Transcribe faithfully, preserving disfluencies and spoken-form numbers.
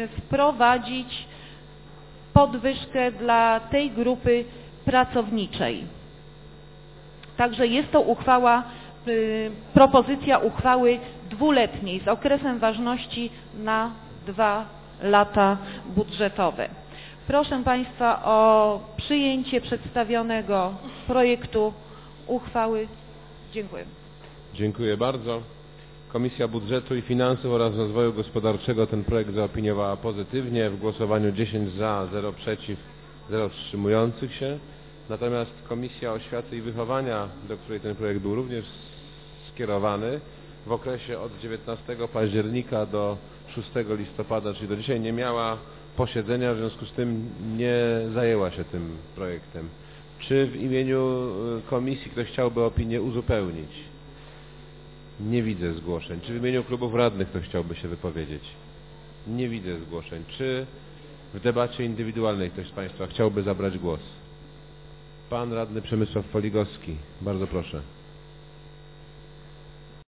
wprowadzić podwyżkę dla tej grupy pracowniczej. Także jest to uchwała, propozycja uchwały dwuletniej z okresem ważności na dwa lata budżetowe. Proszę Państwa o przyjęcie przedstawionego projektu uchwały. Dziękuję. Dziękuję bardzo. Komisja Budżetu i Finansów oraz Rozwoju Gospodarczego ten projekt zaopiniowała pozytywnie w głosowaniu dziesięć za, zero przeciw, zero wstrzymujących się. Natomiast Komisja Oświaty i Wychowania, do której ten projekt był również skierowany, w okresie od dziewiętnastego października do szóstego listopada, czyli do dzisiaj, nie miała posiedzenia, w związku z tym nie zajęła się tym projektem. Czy w imieniu komisji ktoś chciałby opinię uzupełnić? Nie widzę zgłoszeń. Czy w imieniu klubów radnych ktoś chciałby się wypowiedzieć? Nie widzę zgłoszeń. Czy w debacie indywidualnej ktoś z Państwa chciałby zabrać głos? Pan radny Przemysław Foligowski. Bardzo proszę.